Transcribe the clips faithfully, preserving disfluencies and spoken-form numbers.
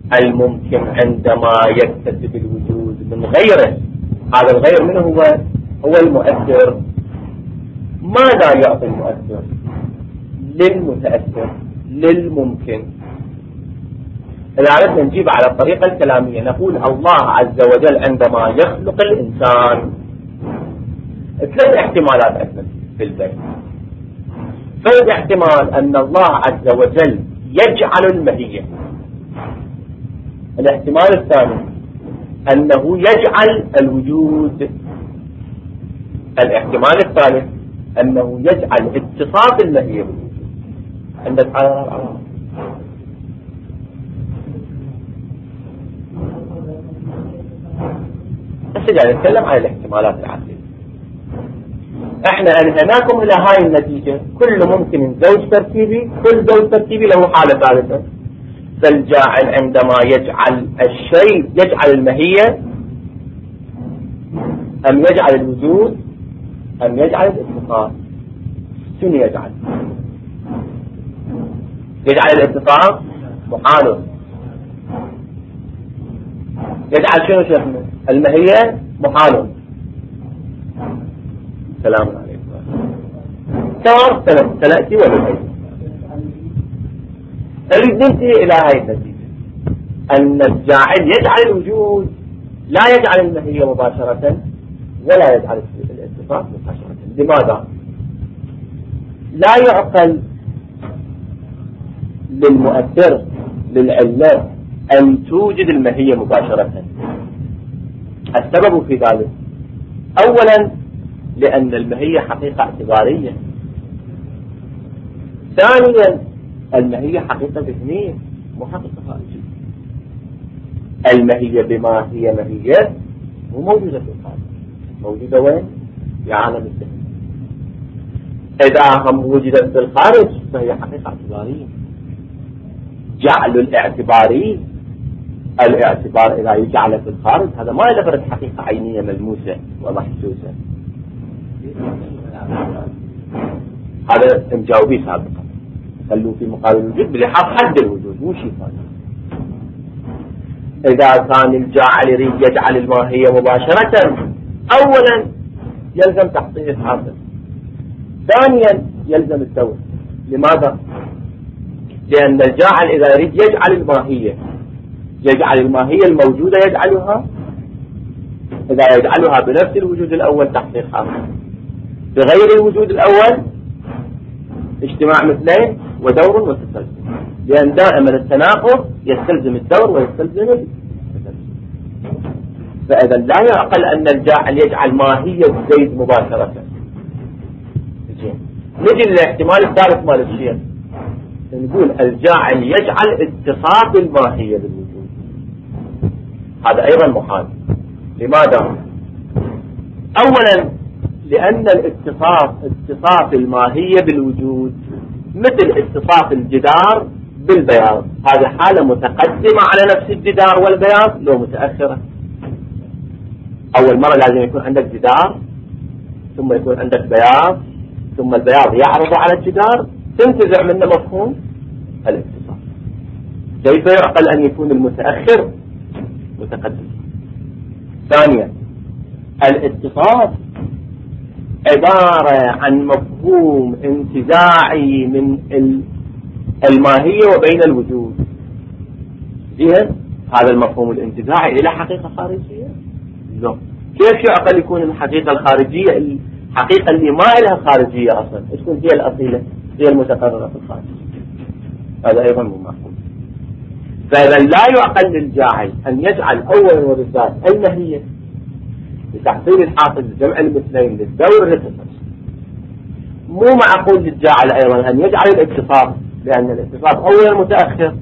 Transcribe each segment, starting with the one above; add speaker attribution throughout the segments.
Speaker 1: الممكن عندما يكتسب الوجود من غيره. هذا الغير منه هو هو المؤثر. ماذا يعطي المؤثر للمتأثر للممكن؟ إذا أردنا نجيب على الطريقة الكلامية نقول الله عز وجل عندما يخلق الإنسان ثلاث احتمالات أكثر في البيت. فرد احتمال أن الله عز وجل يجعل المهية. الاحتمال الثاني أنه يجعل الوجود. الاحتمال الثالث أنه يجعل اتصاف المهية بالوجود. عندك على بس جاي نتكلم عن الاحتمالات العقلية. احنا انهيناكم الى هاي النتيجة. كل ممكن زوج تركيبي، كل زوج تركيبي له حالة ثالثة. فالجاعل عندما يجعل الشيء يجعل المهية ام يجعل الوجود ام يجعل الاتصاف؟ شنو يجعل؟ يجعل الاتصاف محال. يجعل شنو شيخنا؟ المهية محال. السلام عليكم. تمام. سنأتي ولا أريد ننتهي إلى هاي النتيجة أن الجاعل يجعل الوجود لا يجعل المهية مباشرة ولا يجعل الاتصاف مباشرة. لماذا؟ لا يعقل للمؤثر للعلة أن توجد المهية مباشرة. السبب في ذلك أولا لأن المهية حقيقة اعتبارية. ثانيا المهية حقيقة ذهنية مو حقيقة خارجية. المهية بما هي مهية مو موجودة في الخارج، موجودة وين؟ في عالم الذهن. إذا هم وجدت في الخارج فهي حقيقة اعتبارية. جعل الاعتباري الاعتبار إذا يجعل في الخارج هذا ما يعتبر حقيقة عينية ملموسة ومحسوسة. هذا مجاوبي سابقا. خلوا في مقابل الوجود بلحاظ حد الوجود مو شيء ثاني. إذا كان الجاعل يريد يجعل الماهية مباشرة أولا يلزم تحقيق الحاصل. ثانيا يلزم الدور. لماذا؟ لأن الجاعل إذا يريد يجعل الماهية يجعل الماهية الموجودة يجعلها إذا يجعلها بنفس الوجود الأول تحقيق حاصل، بغير الوجود الأول اجتماع مثلين ودور وتسلسل. لأن دائما التناقض يستلزم الدور ويستلزم التسلسل. فإذا لا يعقل أن الجاعل يجعل ماهية زيد مباشرة. نجي للاحتمال الثالث مال الشيء نقول الجاعل يجعل اتصاف الماهية بالوجود. هذا أيضا محال. لماذا؟ أولا لأن الاتصاف اتصاف الماهية بالوجود مثل اتصاف الجدار بالبياض. هذه حالة متقدمة على نفس الجدار والبياض لو متأخرة. أول مرة لازم يكون عندك جدار ثم يكون عندك بياض ثم البياض يعرض على الجدار تنتزع منه مفهوم الاتصاف. كيف يعقل أن يكون المتأخر متقدم؟ ثانيا الاتصاف عبارة عن مفهوم انتزاعي من الماهية وبين الوجود. إذن هذا المفهوم الانتزاعي إلى حقيقة خارجية؟ لا. كيف يعقل يكون الحقيقة الخارجية الحقيقة اللي ما لها خارجية أصلا تكون هي الأصيلة هي المتقررة في الخارج؟ هذا أيضا مو معقول. فإذا لا يعقل للجاعل أن يجعل أولا وبالذات المهية لتحصيل الحاصل لجمع المثلين للدور للتسلسل. مو معقول للجاعل أيضا أن يجعل الاتصاف لأن الاتصاف أولا متأخر.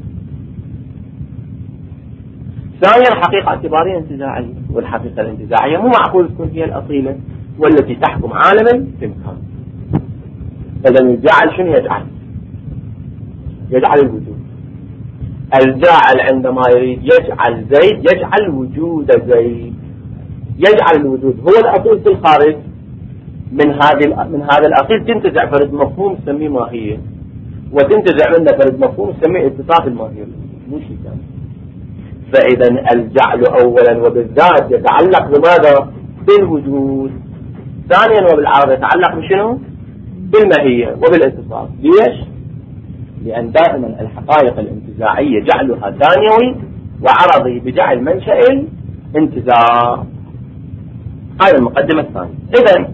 Speaker 1: ثانيا حقيقة اعتبارية انتزاعية، والحقيقة الانتزاعية مو معقول تكون هي الأصيلة والتي تحكم عالما بإمكان. إذا الجاعل شنو يجعل؟ يجعل الوجود. الجاعل عندما يريد يجعل زيد يجعل وجود زيد. يجعل الوجود هو الأصيل في الخارج. من هذه من هذا الأصيل تنتزع فرد مفهوم نسميه ماهية، وتنتزع منه فرد مفهوم نسميه اتصاف الماهية، مو شيء ثاني. فإذا الجعل أولا وبالذات يتعلق بماذا؟ بالوجود. ثانيا وبالعرض يتعلق بشنو؟ بالماهية وبالاتصال. ليش؟ لأن دائما الحقائق الانتزاعية جعلها ثانوي وعرضي بجعل منشأ الانتزاع. هذه المقدمة الثانية. إذن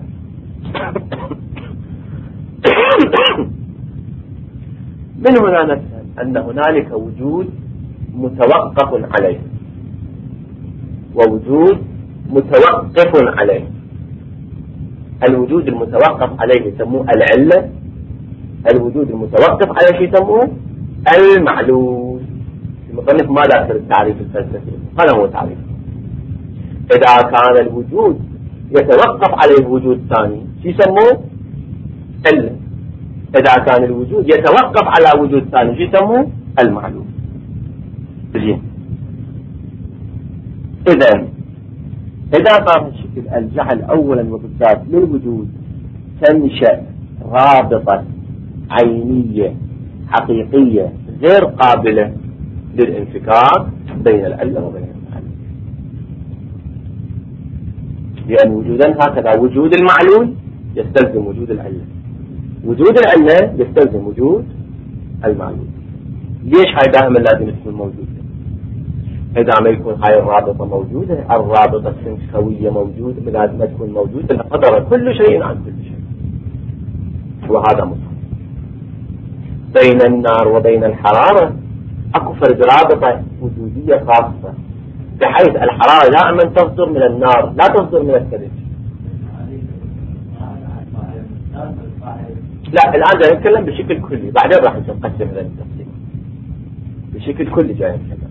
Speaker 1: من هنا نفهم أن هنالك وجود متوقف عليه ووجود متوقف عليه. الوجود المتوقف عليه يسموه العلة، الوجود المتوقف عليه شيء يسموه المعلول. المصنف ما ذكر التعريف الفلسفي، هذا هو تعريف. إذا كان الوجود يتوقف عليه وجود ثاني شيء يسموه علة، إذا كان الوجود يتوقف على وجود ثاني شيء يسموه المعلول. زين. إذن إذا صار الشكل الجعل أولا وبالذات للوجود تنشأ رابطة عينية حقيقية غير قابلة للانفكاك بين العلة وبين المعلول، لأن وجودا هكذا وجود المعلول يستلزم وجود العلة، وجود العلة يستلزم وجود المعلول. ليش هاي دائما لازم تكون موجودة؟ إذا ما يكون هاي الرابطة موجودة، الرابطة السنسوية موجودة، لازم تكون موجودة لقدر كل شيء عن كل شيء. وهذا مصحف. بين النار وبين الحرارة أكو فرد رابطة وجودية خاصة، بحيث الحرارة دائما تصدر من النار لا تصدر من الثلج. لا الآن جاي نتكلم بشكل كلي، بعدين راح نقسم هذا التقسيم بشكل كلي. جاي نتكلم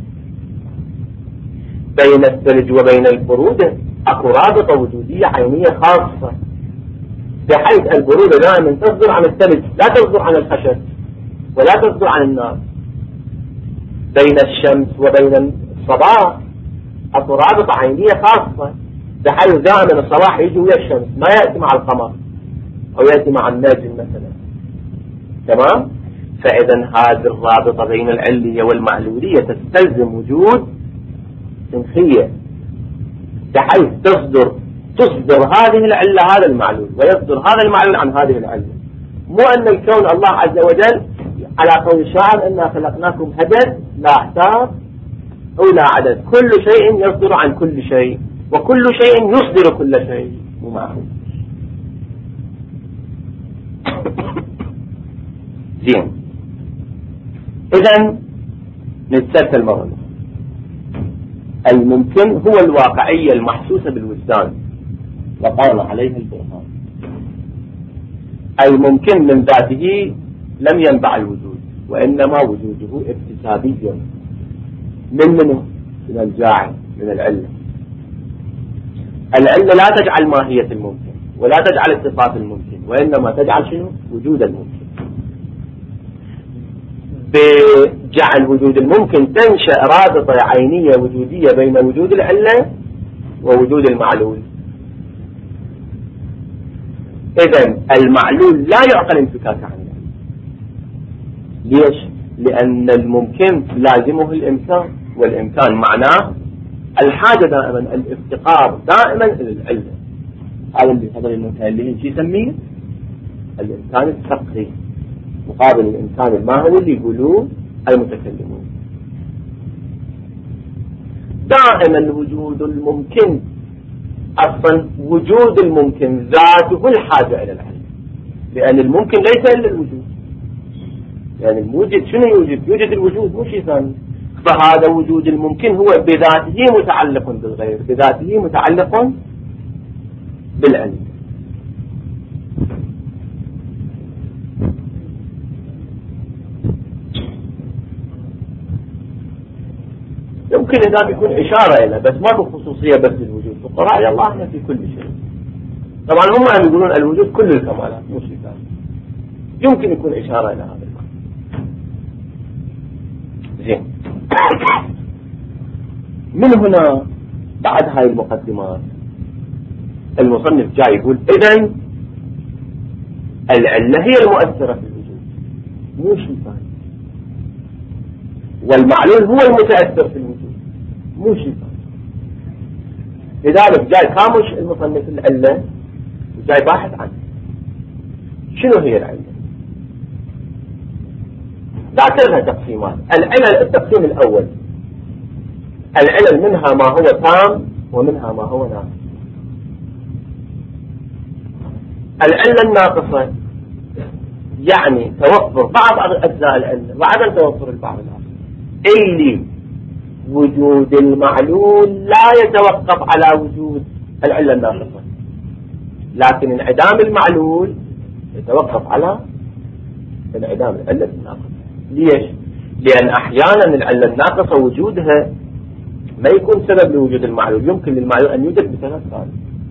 Speaker 1: بين الثلج وبين البرودة أكو رابطة وجودية عينية خاصة، بحيث البرودة دائما تصدر عن الثلج لا تصدر عن الخشب ولا تصدر عن النار. بين الشمس وبين الصباح أكو رابطة عينية خاصة، بحيث دائما الصباح يجي ويا الشمس ما يأتي مع القمر أو يأتي مع النجم مثلا. تمام؟ فإذا هذه الرابطة بين العلية والمعلولية تستلزم وجود سنخية، بحيث تصدر تصدر هذه العلة هذا المعلول، ويصدر هذا المعلول عن هذه العلة. مو أن الكون الله عز وجل على قول الشاعر إنا خلقناكم هدد لا احتار أو لا عدد، كل شيء يصدر عن كل شيء وكل شيء يصدر كل شيء. مو معقول. زين. إذن نتسلسل مرة. الممكن هو الواقعية المحسوسة بالوجدان وقال عليها البرهان. الممكن من ذاته لم ينبع الوجود، وإنما وجوده اكتسابي من منه؟ من الجاعل، من العلة. العلة لا تجعل ماهية الممكن ولا تجعل الصفات الممكن، وإنما تجعل شنو؟ وجود الممكن. بجعل وجود الممكن تنشأ رابطة عينية وجودية بين وجود العلة ووجود المعلول. إذن المعلول لا يعقل انفكاك عنه. ليش؟ لأن الممكن لازمه الإمكان، والإمكان معناه الحاجة دائما، الافتقار دائما إلى العلة. هذا اللي فضل المتألهين شو يسميه؟ الإمكان الفقري مقابل الإمكان الماهوي اللي يقولوه المتكلمون. دائما وجود الممكن، أصلا وجود الممكن ذاته الحاجة إلى العلم، لأن الممكن ليس إلا الوجود. يعني الموجد شنو يوجد؟ يوجد الوجود مو شيء ثاني. فهذا وجود الممكن هو بذاته متعلق بالغير، بذاته متعلق بالعلم. يمكن إذا بيكون إشارة إلى، بس ما بخصوصية بس للوجود. فقراء الله احنا في كل شيء. طبعا هم يقولون الوجود كل الكمالات مو شيء ثاني. يمكن يكون إشارة إلى هذا المعنى. زين. من هنا بعد هاي المقدمات المصنف جاي يقول إذن العلة هي المؤثرة في الوجود مو شيء ثاني، والمعلول هو المتأثر في الوجود. مو شيء. لذلك جاي كامش المصنف العلة وجاي باحث عنه. شنو هي العلة؟ ذاكرها تقسيمات. العلل التقسيم الأول، العلل منها ما هو تام ومنها ما هو ناقص. العلة الناقصة يعني توفر بعض أجزاء العلة وعدم توفر البعض الآخر، اللي وجود المعلول لا يتوقف على وجود العلة الناقصة، لكن انعدام المعلول يتوقف على انعدام العلة الناقصة. ليش؟ لأن أحيانا العلة الناقصة وجودها ما يكون سبب لوجود المعلول، يمكن للمعلول أن يوجد بسبب ثاني.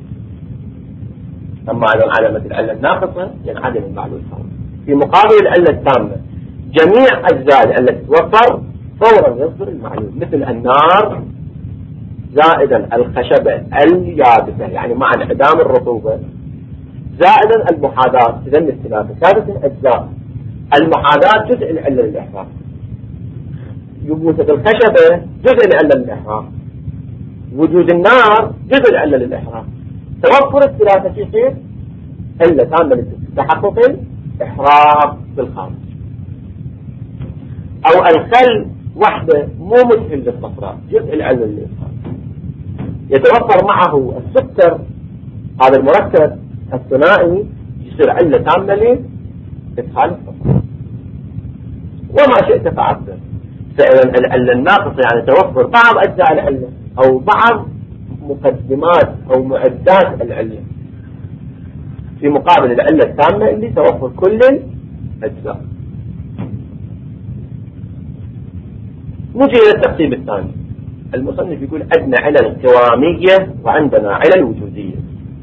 Speaker 1: أما على علامة العلة الناقصة ينعدم المعلول فورا. في مقابل العلة التامة جميع أجزاء العلة تتوفر فورا يصدر المعلول، مثل النار زائدا الخشبة اليابسة يعني مع انعدام الرطوبة، زائدا المحاذاة. إذن الثلاثة ثالث أجزاء. المحاذاة جزء العلة للإحراق، يبوسة الخشبة جزء العلة للإحراق، وجود النار جزء العلة للإحراق. توفر الثلاثة في خير علة تامة لتحقق الإحراق بالخارج. أو الخل وحده مو مسهل للصفراء، جزء العلة للإحراق. يتوفر معه السكر، هذا المركب الثنائي يصير علة تامة لإدخال الصفراء. وما شئت فعبر. فإذا العلة الناقصة يعني توفر بعض أجزاء العلة أو بعض مقدمات أو معدات العلة، في مقابل العلة التامة اللي توفر كل الأجزاء. نجي إلى التقسيم الثاني. المصنف يقول عندنا علل قوامية وعندنا علل وجودية.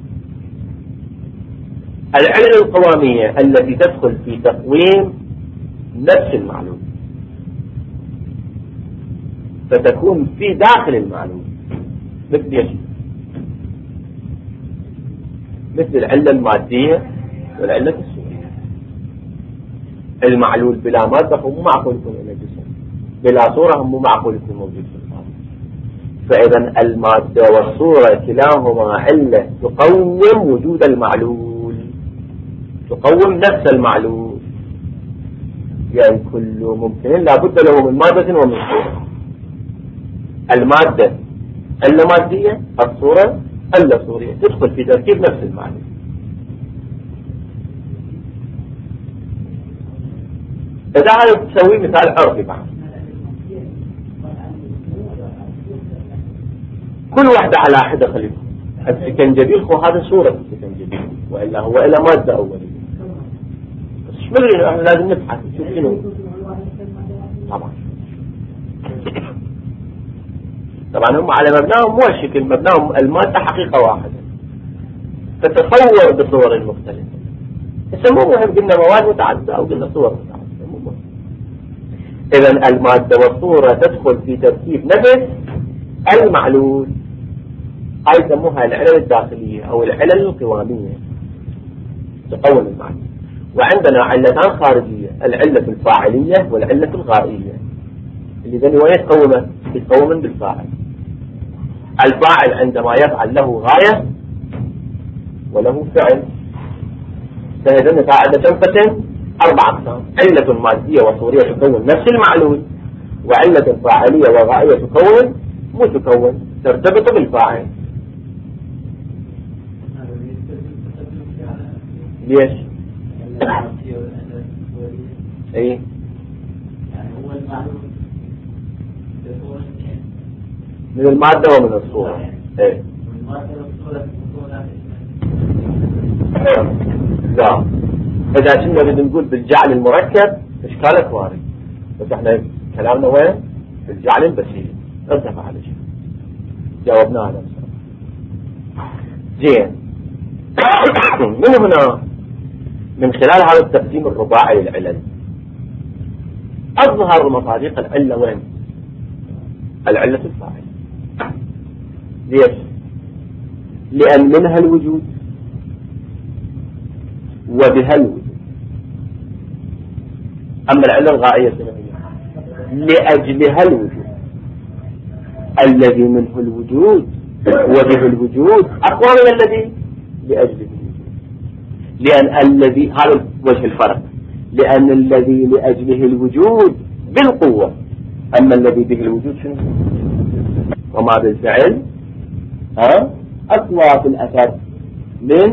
Speaker 1: العلل القوامية التي تدخل في تقويم نفس المعلوم، فتكون في داخل المعلوم، مثل ايش؟ مثل العلة المادية والعلة الصورية. المعلول بلا مادة هو مو معقول يكون إلى جسم، بلا صورة هم مو معقول يكون موجود في الخارج. فإذا المادة والصورة كلاهما علة تقوم وجود المعلول، تقوم نفس المعلول، يعني كل ممكن لابد له من مادة ومن صورة. المادة علة مادية، الصورة علة صورية، تدخل في تركيب نفس المعلوم. إذا هذا تسوي مثال عرفي معه، كل واحدة على حدة خليفة. السكنجبيل هو هذا صورة السكنجبيل، وإلا هو إلى مادة أولية. بس مش مدري احنا لازم نبحث نشوف شنو. طبعا طبعا هم على مبناهم مو الشكل، مبناهم المادة حقيقة واحدة تتصور بصور مختلفة. بس مو مهم قلنا مواد متعددة أو قلنا صور متعددة، مو مهم. إذن المادة والصورة تدخل في تركيب نفس المعلول، هاي يسموها العلل الداخلية أو العلل القوامية تقوم المعلول. وعندنا علتان خارجية، العلة الفاعلية والعلة الغائية، اللي ذني وين يتقومن؟ يتقومن بالفاعل. الفاعل عندما يفعل له غاية وله فعل. فإذن فاعل كم؟ أربع أقسام: علة مادية وصورية تكون نفس المعلول، وعلة فاعلية وغائية تكون مو تكون ترتبط بالفاعل. ليش؟ ايه
Speaker 2: يعني هو المعلوم
Speaker 1: من المادة ومن الصورة. ايه
Speaker 2: والمادة والصورة
Speaker 1: لا، إذا كنا نريد نقول بالجعل المركب إشكالك وارد، بس احنا كلامنا وين؟ بالجعل البسيط ارتفع على شيء جاوبنا على نفسه. زين. من هنا من خلال هذا التقسيم الرباعي للعلل أظهر مصادق العلة وين؟ العلة الفاعل. ليش؟ لأن منها الوجود وبها الوجود. أما العلة الغائية لأجلها الوجود. الذي منه الوجود وبه الوجود أقوى من الذي لأجله الوجود، لأن الذي، هذا وجه الفرق، لأن الذي لأجله الوجود بالقوة، أما الذي به الوجود شنو؟ وما بالفعل ها أقوى في الأثر من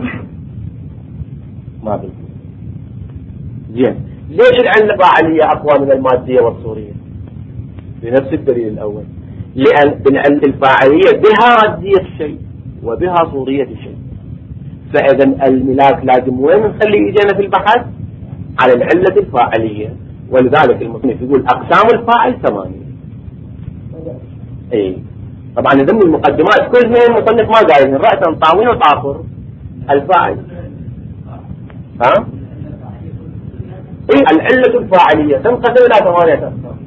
Speaker 1: ما بالفعل. زين، ليش العلة الفاعلية أقوى من المادية والصورية؟ بنفس الدليل الأول، لأن العلة الفاعلية بها ردية الشيء وبها صورية الشيء، فإذا الملاك لازم وين نخلي إيدينا في البحث؟ على العلة الفاعلية. ولذلك المصنف يقول أقسام الفاعل ثمانية. اي طبعا ضمن المقدمات كلها المصنف ما قايل رأسا طاوين وطافر الفاعل. ها اي العلة الفاعلية تنقسم الى ثمانية اقسام.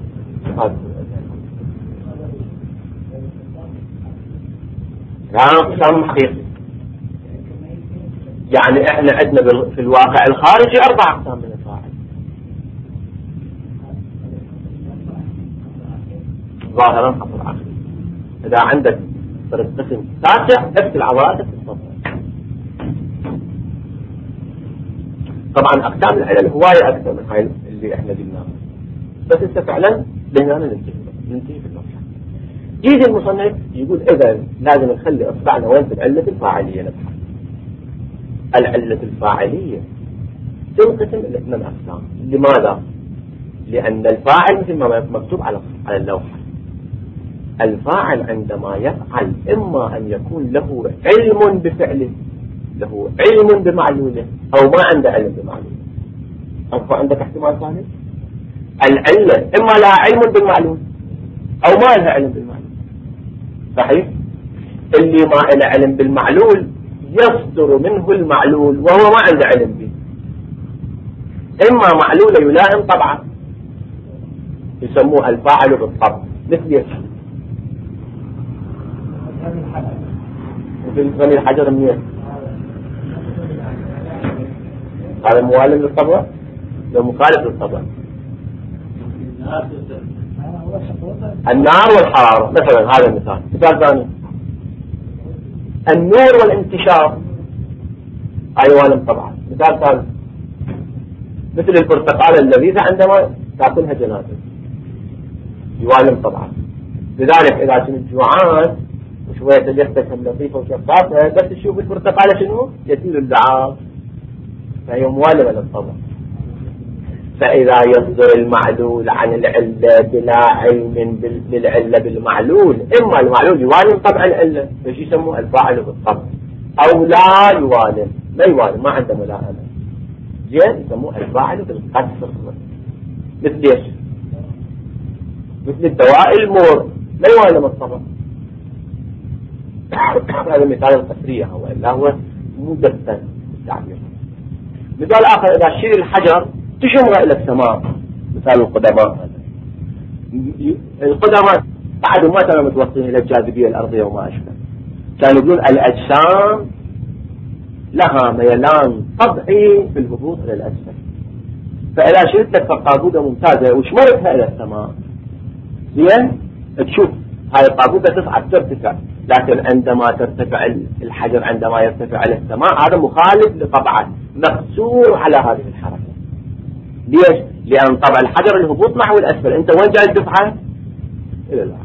Speaker 1: لا اقسام حقيقي، يعني احنا عندنا في الواقع الخارجي اربع اقسام من الفاعل. ظاهرا حصل عقلي، اذا عندك قسم تاسع نفس العضلات تتصل. طبعا اقسام العلل هواية اكثر من هاي اللي احنا قلناها، بس انت فعلا لهنا ننتهي ننتهي في المرحله. يجي المصنف يقول اذا لازم نخلي اصبعنا وين في العله الفاعليه نبحث. العله الفاعليه تنقسم الى ثمان اقسام. لماذا؟ لان الفاعل مثل ما مكتوب على على اللوحه، الفاعل عندما يفعل اما ان يكون له علم بفعله، له علم بمعلوله، او ما عنده علم بمعلوله. أنت عندك احتمال ثاني؟ العلة اما لها علم بالمعلول او ما لها علم بالمعلول. صحيح؟ اللي ما له علم بالمعلول يصدر منه المعلول وهو ما عنده علم به، اما معلوله يلائم طبعا يسموه الفاعل بالطبع. مثل ايش؟ مثل رمي الحجر منين؟ هذا موالم للطبع لو مخالف للطبع. النار والحرارة مثلا، هذا المثال. مثال ثاني النور والانتشار، هاي موالم طبعا. مثال ثالث مثل البرتقالة اللذيذة عندما تأكلها جنازة، يوالم طبعا. لذلك إذا كنت جوعان وشوية ليختك لطيفة وشفافة بس تشوف البرتقالة شنو؟ يسيل اللعاب، فهي موالمة للطبع. فإذا يصدر المعلول عن العلة بلا علم للعلة بالمعلول، إما المعلول يوالم طبع العلة فش يسموه الفاعل بالطبع، أو لا يوالم، لا يوالم ما عنده ملائمة، زين يسموه الفاعل بالقصر. مثل ايش؟ مثل الدواء المر لا يوالم الطبع. هذا مثال القصرية، هو إلا هو مدفن التعبير. مثال آخر إذا شيل الحجر تشمغ إلى السماء، مثال القدماء. هذا القدماء بعد ما كانوا متوصلين إلى الجاذبية الأرضية وما أشبه، كانوا يقولون الأجسام لها ميلان طبيعي في الهبوط إلى الأسفل، فإذا شلت لك قابودة ممتازة وشمرتها إلى السماء زين تشوف هاي القابودة تصعد ترتفع، لكن عندما ترتفع الحجر عندما يرتفع إلى السماء هذا مخالف لطبعه، مقصور على هذه الحركة. ليش؟ لأن طبع الحجر الهبوط نحو الأسفل، أنت وين جاي الدفعة؟ إلى الأعلى.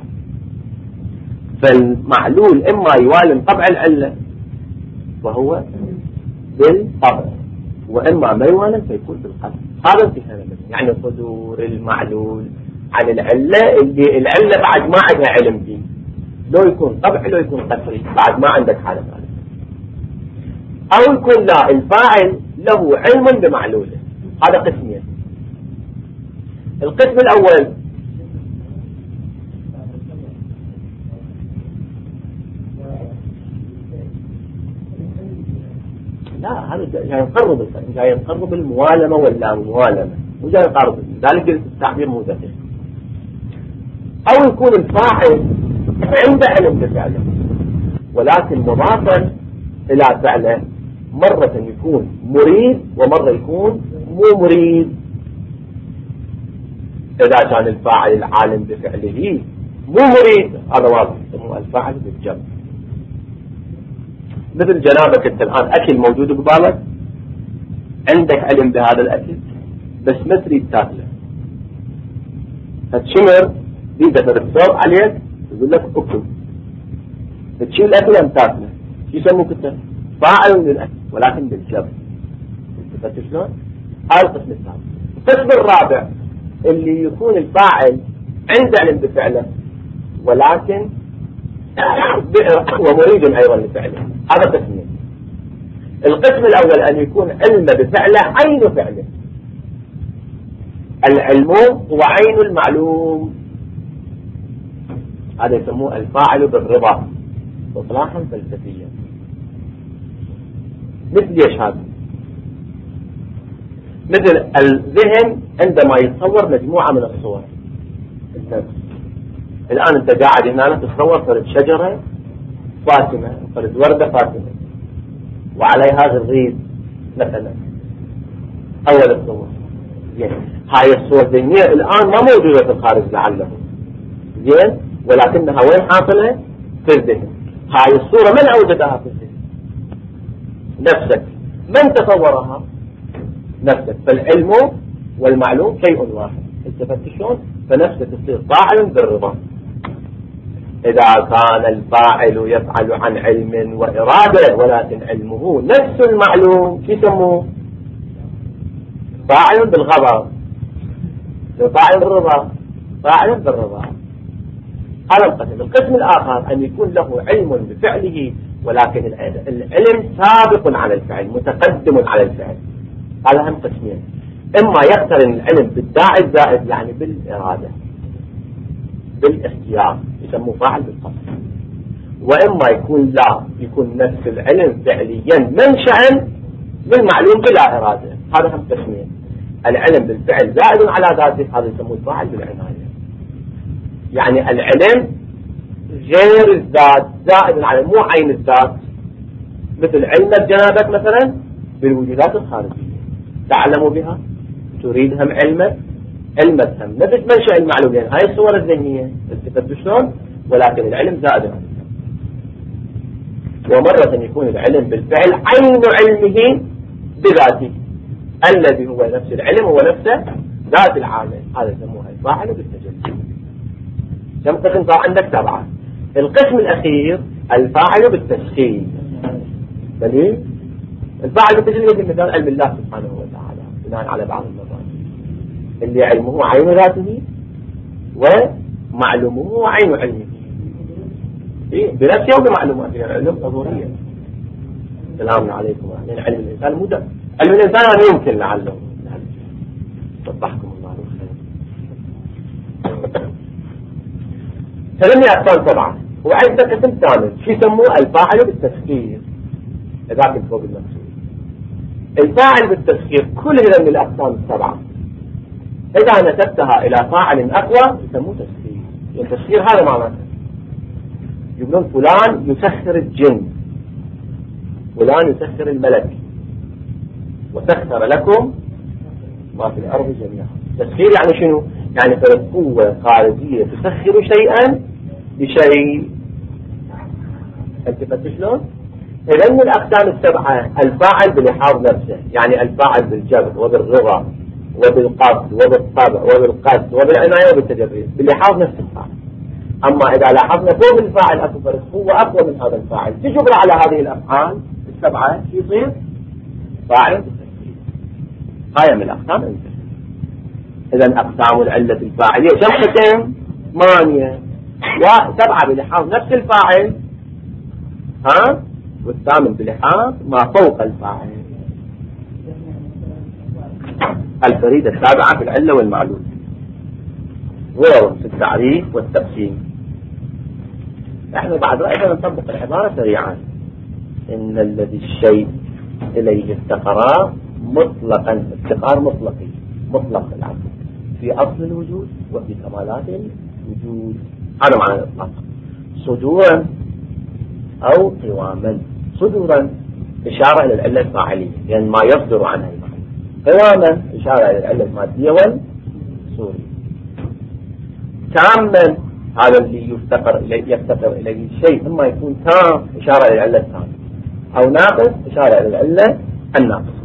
Speaker 1: فالمعلول إما يوالم طبع العلة وهو بالطبع، وإما ما يوالم فيكون بالقلب. هذا انتهى يعني صدور المعلول عن العلة اللي العلة بعد ما عندها علم به، لو يكون طبع لو يكون قسري بعد ما عندك حالة ثالثة، أو يكون لا الفاعل له علم بمعلوله. هذا قسمين. القسم الأول لا، هذا جاي يقرب جاي يقرب الموالمة ولا موالمة، وجاي يقرب، ذلك التعبير مو دقيق. أو يكون الفاعل عنده علم بفعله ولكن مضافا إلى فعله، مرة يكون مريد ومرة يكون مو مريد. إذا كان الفاعل العالم بفعله مو مريد هذا واضح يسموه الفاعل بالجمع. مثل جنابك انت الان اكل موجود قبالك، عندك علم بهذا الاكل بس ما تريد تاكله، فتشمر يقدر الثوب عليك يقول لك اكل، فتشيل الاكل ام تاكله، شو يسموك انت؟ فاعل للاكل ولكن بالجمع. فهمت شلون؟ هذا القسم الثاني. القسم الرابع اللي يكون الفاعل عنده علم بفعله ولكن ومريد ايضا لفعله، هذا قسمين. القسم الاول ان يكون علم بفعله عين فعله، العلم هو عين المعلوم، هذا يسموه الفاعل بالرضا اصطلاحا فلسفيا. مثل ايش هذا؟ مثل الذهن عندما يتصور مجموعة من الصور. الآن أنت قاعد هنا تتصور فرد شجرة فاتمة، فرد وردة فاتمة، وعليها غريب مثلا، أول الصور. زين، هاي الصور ذهنية الآن ما موجودة في الخارج لعله، زين، ولكنها وين حاصلة؟ في الذهن. هاي الصورة من أوجدها في الذهن؟ نفسك. من تصورها؟ نفسك. فالعلم والمعلوم شيء واحد. التفت شلون؟ فنفسك تصير فاعل بالرضا. إذا كان الفاعل يفعل عن علم وإرادة ولكن علمه نفس المعلوم، شو يسموه؟ فاعل بالغضب، فاعل بالرضا، فاعل بالرضا. هذا القسم. القسم الآخر أن يكون له علم بفعله ولكن العلم سابق على الفعل، متقدم على الفعل. هذا هم قسمين، إما يقترن العلم بالداعي الزائد يعني بالإرادة بالاختيار يسموه فاعل بالقصد، وإما يكون لا، يكون نفس العلم فعليا منشأ بالمعلوم بلا إرادة. هذا هم قسمين، العلم بالفعل زائد على ذاته، هذا يسموه فاعل بالعناية. يعني العلم غير الذات زائد على مو عين الذات، مثل علمك جنابك مثلا بالوجودات الخارجية تعلموا بها، تريدهم علمك، علمك هم نفس منشأ المعلوم، يعني هاي الصور الذهنية التفت شلون، ولكن العلم زائد عنه. ومرة يكون العلم بالفعل عين علمه بذاته الذي هو نفس العلم هو نفسه ذات العالم، هذا يسموه الفاعل بالتجلي. كم قسم صار عندك؟ سبعة. القسم الأخير الفاعل بالتسخير. دليل الفاعل بالتجلي بمثال علم الله سبحانه وتعالى بناء على بعض المبادئ اللي علمه عين ذاته ومعلومه عين علمه بنفسه وبمعلوماته، علم حضورية. السلام عليكم. يعني علم الإنسان مو علم الإنسان يمكن لعله صبحكم الله بالخير. ثمانية أقسام سبعة، وعندك قسم ثامن شو يسموه الفاعل بالتسخير. ذاك الفوق المقصود الفاعل بالتسخير كل هذه من الأقسام السبعة إذا نسبتها إلى فاعل أقوى يسموه تسخير. التسخير هذا معناته يقولون فلان يسخر الجن، فلان يسخر الملك، وسخر لكم ما في الأرض جميعا. تسخير يعني شنو؟ يعني فرد قوة خارجية تسخر شيئا بشيء. التفت شلون؟ إذا من الأقسام السبعة الفاعل بلحاظ نفسه، يعني الفاعل بالجبر وبالرضا وبالقصد وبالطبع وبالقصد وبالعناية وبالتجريد بلحاظ نفس الفاعل. أما إذا لاحظنا فوق الفاعل أكبر قوة أقوى من هذا الفاعل تجبر على هذه الأفعال السبعة شو يصير؟ فاعل بالتسخير. هاي من الأقسام. إذا أقسام العلة الفاعلية شمستين ثمانية وسبعة بلحاظ نفس الفاعل، ها، والثامن بلحاظ ما فوق الفاعل. الفريدة السابعة في العلة والمعلول ورد في التعريف والتقسيم. احنا بعد رأينا نطبق العبارة سريعا. إن الذي الشيء إليه افتقرا مطلقا، افتقار مطلقي مطلق العبد في أصل الوجود وفي كمالات الوجود. هذا معنى الإطلاق. صدورا أو قواما. صدورا إشارة إلى العلة الفاعلية يعني ما يصدر عنها المعنى. قواما إشارة إلى العلة المادية والصورية. تاما هذا اللي يفتقر إليه يفتقر إليه الشيء إما يكون تام إشارة إلى العلة التامة أو ناقص إشارة إلى العلة الناقصة.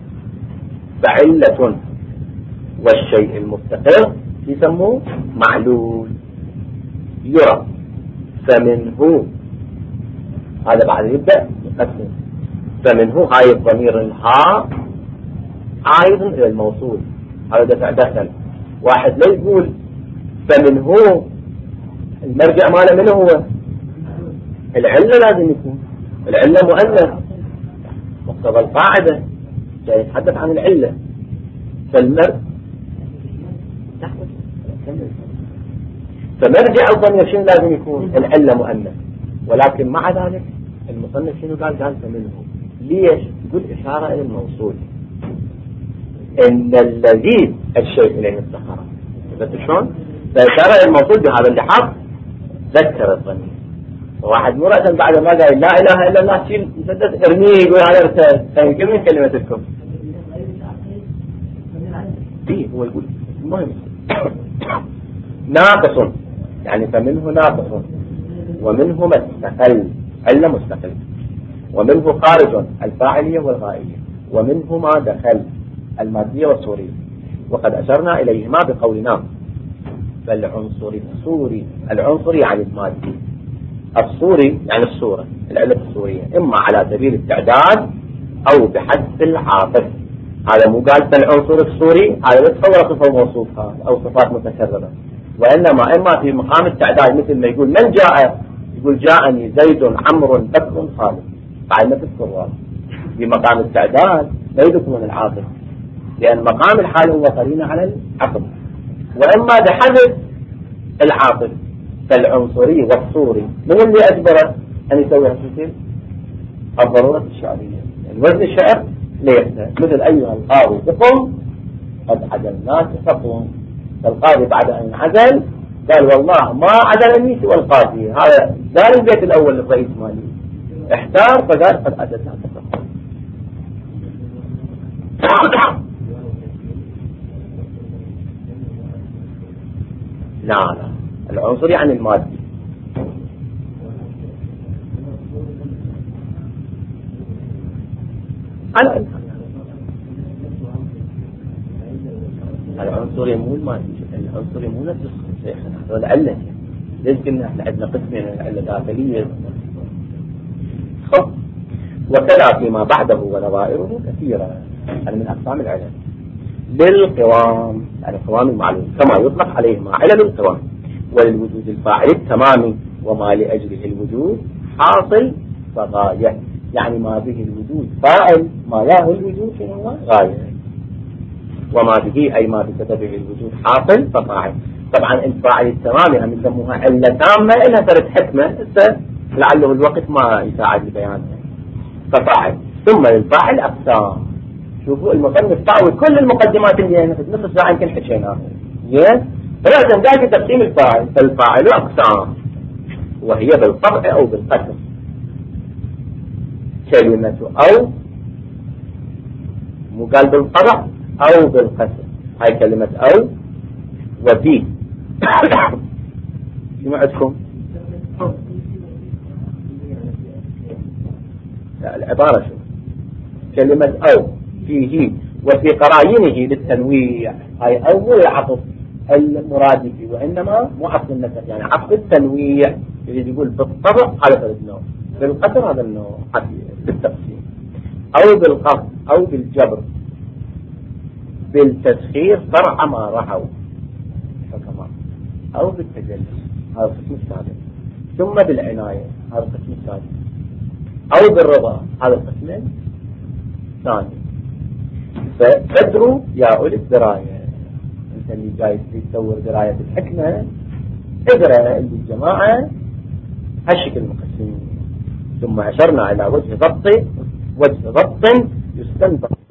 Speaker 1: فعلة والشيء المفتقر يسموه معلول يرى. فمنه هذا بعد يبدأ يقسم. فمنه هاي الضمير الهاء عائد إلى الموصول، هذا دفع دخل. واحد لا يقول فمنه المرجع ماله منه هو العلة، لازم يكون العلة مؤنث مقتضى القاعدة جاي يتحدث عن العلة. فالمر فمرجع الضمير شنو لازم يكون؟ العلة مؤنث. ولكن مع ذلك المصنف شنو قال؟ قال فمنه. ليش؟ يقول إشارة إلى الموصول، إن الذي الشيء إليه السخرة. بس شلون؟ فإشارة إلى الموصول بهذا اللحاظ ذكر الضمير. وواحد مو رأسا بعد ما قال لا إله إلا الله شيل مسدس ارميه يقول هذا ارتد. فيمكن من كلمتكم دي هو يقول المهم ناقص، يعني فمنه ناقص ومنه مستقل علة مستقل، ومنه خارج الفاعلية والغائية، ومنه ما دخل المادية والصورية. وقد أشرنا إليهما بقولنا فالعنصري الصوري، العنصري يعني المادي، الصوري يعني الصورة العلة الصورية، إما على سبيل التعداد أو بحذف العاطف. هذا مو قال فالعنصر الصوري هذا يتصور صفة موصوفها أو صفات متكررة، وإنما إما في مقام التعداد مثل ما يقول من جاء، يقول جاءني زيد عمرو بكر خالد، بعد ما تذكر في مقام التعداد لا يذكرون العاطف لأن مقام الحال هو قرينة على العقل. وإما بحذف العاطف. فالعنصري والصوري من اللي أجبره أن يسوي هالشيء؟ الضرورة الشعرية، يعني وزن الشعر ليس مثل أيها القاضي بقم قد عدلناك فقم. فالقاضي بعد أن عدل قال والله ما عدلني سوى القاضي، هذا دار البيت الأول للرئيس مالي احتار فقال قد عدلناك فقم. لا لا العنصر يعني المادي. العنصر مو المادي، العنصر مو نفس شيخنا هذا العلة. ليش قلنا احنا عندنا قسمين، العلة الداخلية. خب وكذا فيما بعده ونظائره كثيرة يعني من أقسام العلل. للقوام يعني قوام المعلوم كما يطلق عليهما علل القوام، وللوجود الفاعل التمامي وما لأجله الوجود حاصل فغاية، يعني ما به الوجود فاعل ما له الوجود هو غاية، وما به أي ما بسببه الوجود حاصل ففاعل. طبعا الفاعل التمامي هم يسموها علة تامة إلها ثلاث حكمة لعله الوقت ما يساعد لبيانها. ففاعل. ثم للفاعل أقسام. شوفوا المصنف تعود كل المقدمات اللي نفس نص ساعة يمكن حكيناها زين. فلازم ذاك تقسيم الفاعل. فالفاعل أقسام وهي بالطبع أو بالقسم. كلمة أو مو قال بالطبع أو بالقسم، هاي كلمة أو وفي شنو عندكم؟ لا العبارة شو كلمة أو فيه وفي قراينه للتنويع. هاي أول عطف المراد به، وإنما مو عطف النسب يعني عطف التنويع. يريد يقول بالطبع هذا ثلاث نوع، بالقسم هذا النوع بالتقسيم، أو بالقصد أو بالجبر، بالتسخير فرع ما رحوا حكما، أو بالتجلي هذا القسم السادس، ثم بالعناية هذا القسم السادس، أو بالرضا هذا القسم الثاني. فقدروا يا أولي الدراية، أنت اللي جاي تصور دراية الحكمة اقرأ اللي الجماعة هالشكل مقسمين. ثم أشرنا إلى وجه ضبط وجه ضبط يستنبط